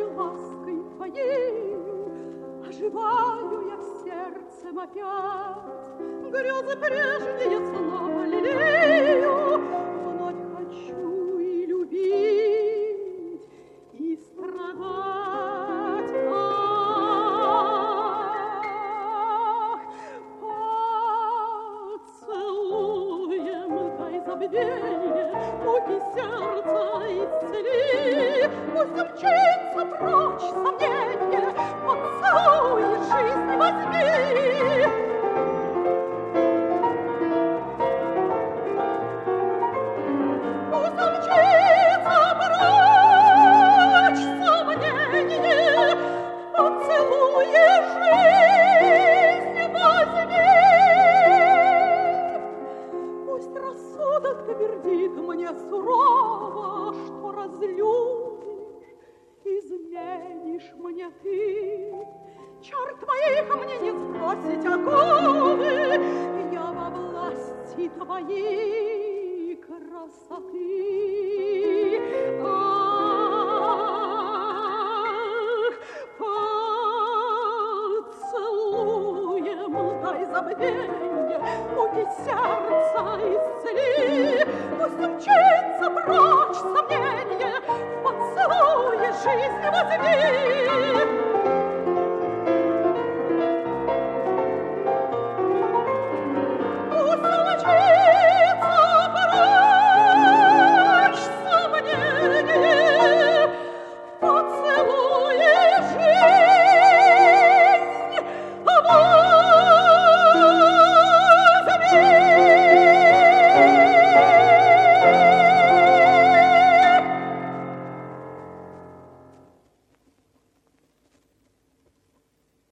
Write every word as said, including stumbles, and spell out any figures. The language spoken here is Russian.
лаской твоей оживаю я сердцем опять, грезы прежние снова лелею, вновь хочу и любить, и страдать. Ах, поцелуем дай забвенье, муки сердца исцели, пусть умчится прочь сомненье, поцелуй жизнь возьми. Пусть умчится прочь сомненье, поцелуй жизнь возьми. Пусть рассудок твердит мне сурово, что разлюбишь, изменишь мне ты. Чар твоих мне не сбросить оковы, я во власти твоей красоты. Ах, поцелуем дай забвенье, муки сердца исцели, пусть умчится прочь сомненье, поцелуй жизнь возьми.